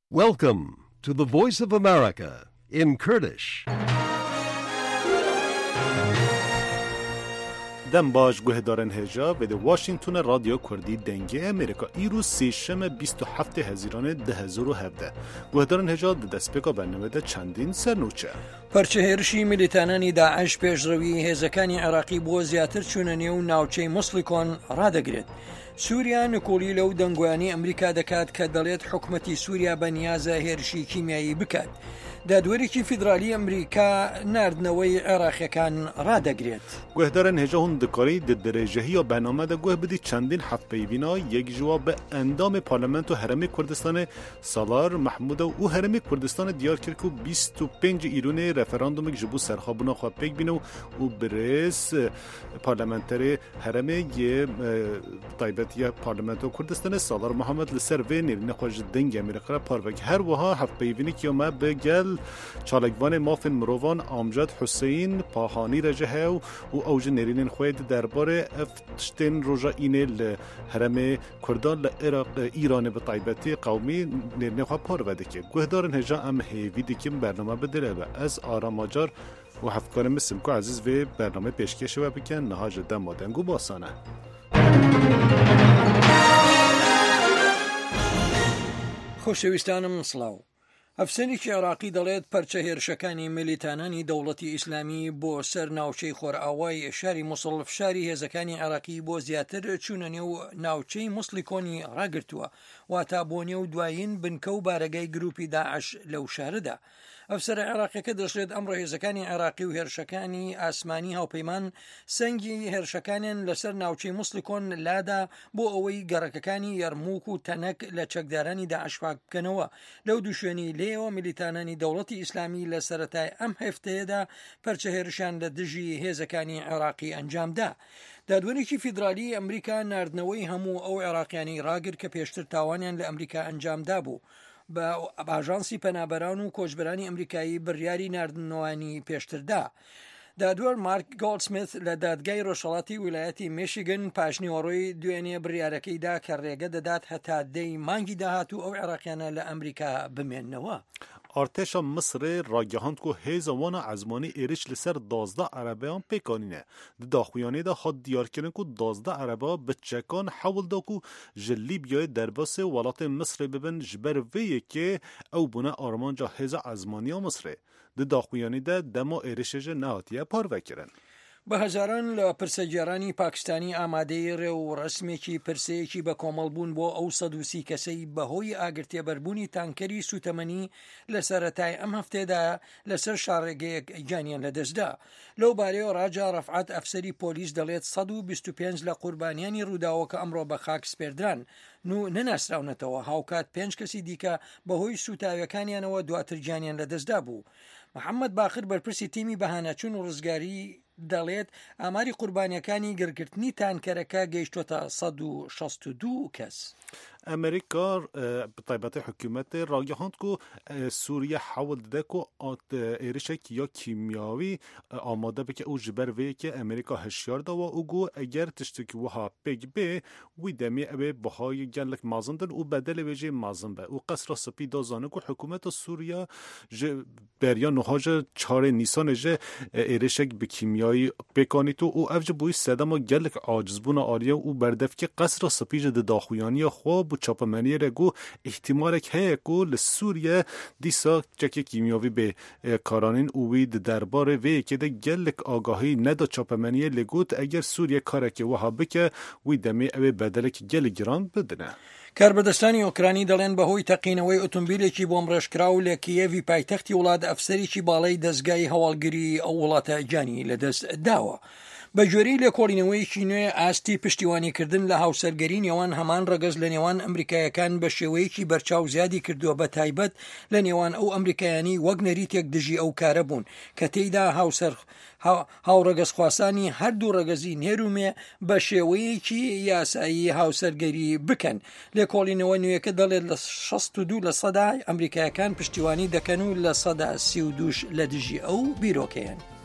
Welcome to the Voice of America in Kurdish. دم باش گوهدارن هجا به واشنگتن رادیو کردی دنگه امریکا ایرو سیشم 27 هزیران 2017 گوهدارن هجا دەستپێکا بەرنامەدا چەندین سەرنووچە پەرچە هێرشی میلیتانانی داعش پێشڕەوی هێزەکانی عێراقی بۆ زیاتر چوونە نێو ناوچەی موسڵیکۆن ڕادەگرێت. سووریا نکۆلی لەو دەنگویانی ئەمریکا دەکات کە دەڵێت حکومەتی سووریا بەنیازە هێرشی کیمیایی بکات. دادوەرێکی فیدرالی ئەمریکا ناردنەوەی عێراقیەکان ڕادەگرێت. گوهدارن هێژە هون دکاری دەرەجەهی یا بەرنامەدا گوه بدی چەندین هەفتپەیبینا یەک جوا بە ئەندامی پارلەمنت و هەرمی کوردستان سالار محمود و هەرمی کوردستان دیار کرد و 25 ئیرونێ رەفەراندومێک ji بۆ سەرخابوونا خوا پێک بینە و برێز پارلەمەنتەرێ هەرمێ تایبەتیە پارلەمنتۆ کوردستان سالار محەممەد لەسەر vê nêrîna xwe ji dengê Amerîkaya parvek her wiha hevpeyvînekî me bi gel çalekvanê mafên mirovan Amjad Hüseyin Pahanî re ji hew û ew ji nêrînên xwe di derbarê ev tiştên roja înê li heremê Kurdan li Îranê bi taybetî qewmî nêrînê xwe parve dike. Guhdarin hêja em hêvî dikin bername bidire be. Ez Aram Acar û hevkarê me Simko Ezîz vê bername pêşkêşê we bikin niha ji dema deng û basane. خۆشەویستانم سڵاو. ئەفسەرێکی عێراقی دەڵێت پەرچە هێرشەکانی میلیتانانی دەوڵەتی ئیسلامی بۆ سەر ناوچەی خۆرئاوای شاری مووسڵ فشاری هێزەکانی عێراقی بۆ زیاتر چوونە نێو ناوچەی مووسڵیکۆنی ڕاگرتووە واتا بۆ نێو دوایین بنکە و بارەگای گروپی داعش لەو شارەدا. ئەفسەرە عێراقیەکە دەژێت ئەمڕۆ هێزەکانی عێراقی و هێرشەکانی ئاسمانی هاوپەیمان سەنگی هێرشەکانیان لەسەر ناوچەی مووسڵیکۆن لادا بۆ ئەوەی گەڕەکەکانی یەرموک و تەنەک لە چەکدارانی داعش پاک بکەنەوە. لەو دووشوێنی لێەوە میلیتانانی دەوڵەتی ئیسلامی لە سەرەتای ئەم هەفتەیەدا پەرچە هێرشان لە دژی هێزەکانی عێراقی ئەنجامدا. دادوەرێکی فیدرالی ئەمریکا ناردنەوەی هەموو ئەو عێراقیانی ڕاگرت کە پێشتر تاوانیان لە ئەمریکا ئەنجامدا بوو. بە ئاژانسی پەنابەران و کۆچبەرانی ئەمریکایی بڕیاری ناردنەوەی پێشتردا. دادوەر مارک گۆڵدسمیت لە دادگای ڕۆژهەڵاتی ویلایەتی میشیگن پاشنیوەڕۆی دوێنێ بڕیارەکەیدا کە ڕێگە دەدات هەتا دەی مانگی داهاتوو ئەو عێراقیانە لە ئەمریکا بمێننەوە. ارتشا مصر راگهاند کو هیزوان عزمانی ایرش لسر 12 عربیان پیکانینه. داخویانه دا خود دیار کردن کو 12 عربا بچکان حول دا کو جلی بیای درباس ولات مصر ببن جبر ویه که او بونه آرمانجا هیز عزمانی مصر. داخویانه دا دما ایرشش نهاتیه پارو کرن. بە هەزاران لە پرسەگێڕانی پاکستانی ئامادەی ڕێ و ڕسمێکی پرسەیەکی بە کۆمەڵبوون بۆ ئەو 130 کەسەی بەهۆی ئاگرتێبەربوونی تانکەری سوتەمەنی لە سەرەتای ئەم هەفتێدا لەسەر شارڕێگەیەک گیانیان لەدەستدا. لەو بارەیەوە ڕاجا ڕەفعات ئەفسەری پۆلیس دەڵێت 125 لە قوربانیانی ڕووداوەکە ئەمڕۆ بە خاک سپێردران نەناسراونەتەوە. هاوکات 5 کەسی دیکە بەهۆی سوتاویەکانیانەوە دواتر گیانیان لەدەستدا بوو. محەممەد باخر بەرپرسی تیمی بەهانەچوون و ڕزگاری دەڵێت ئاماری قوربانیەکانی گەرگرتنی تانکەرەکە گەیشتۆتە 162 کەس. امریکا بطیبت حکومت راگهاند کو سوریه حول ده کو ایرشک یا کیمیاوی آماده بکه او جبر وی که امریکا هشیار دا و او گو اگر تشتکی وها پیگ به وی دمی اوی بهای گلک مازندن او بدل ویجه مازن به او قصر سپی دازانه کو حکومت سوریه بریا نهاج 4 نیسان جه ایرشک به کیمیایی بکانی تو او افج بوی سدما گلک عاجزبون آریه او بردف که قصر سپی جه داخویانی خواب چاپمنی رگو احتمال که کو لسوریه دیسا چک کیمیاوی به کارانین اوید درباره وی که ده گلک آگاهی ندا چاپمنی لگوت اگر سوریه کاره که وها بکه وی دمی اوی بدلک گل گران بدنه. کاربەدەستانی ئۆکرانی دەڵێن بەهۆی تەقینەوەی ئۆتۆمبیلێکی بۆم ڕێژکراو لە کیێوی پایتەختی وڵات ئەفسەرێکی باڵای دەستگای هەواڵگری ئەو وڵاتە گیانی لەدەست داوە. بە جۆرەی لێکۆڵینەوەیەکی نوێ ئاستی پشتیوانیکردن لە هاوسەرگەری نێوان هەمان ڕەگەز لە نێوان ئەمریکایەکان بە شێوەیەکی بەرچاو زیادی کردووە بە تایبەت لە نێوان ئەو ئەمریکایانی وەک نەریتێک دژی ئەو کارە بوون کە تێیدا هاوڕەگەز خواسانی هەردوو ڕەگەزی نێرومێ بە شێوەیەکی یاسایی هاوسەرگەری بکەن. لێکۆڵینەوە نوێیەکە دەڵێت لە 62% ئەمریکایەکان پشتیوانی دەکەن و لە 32% لە دژی ئەو بیرۆکەیان.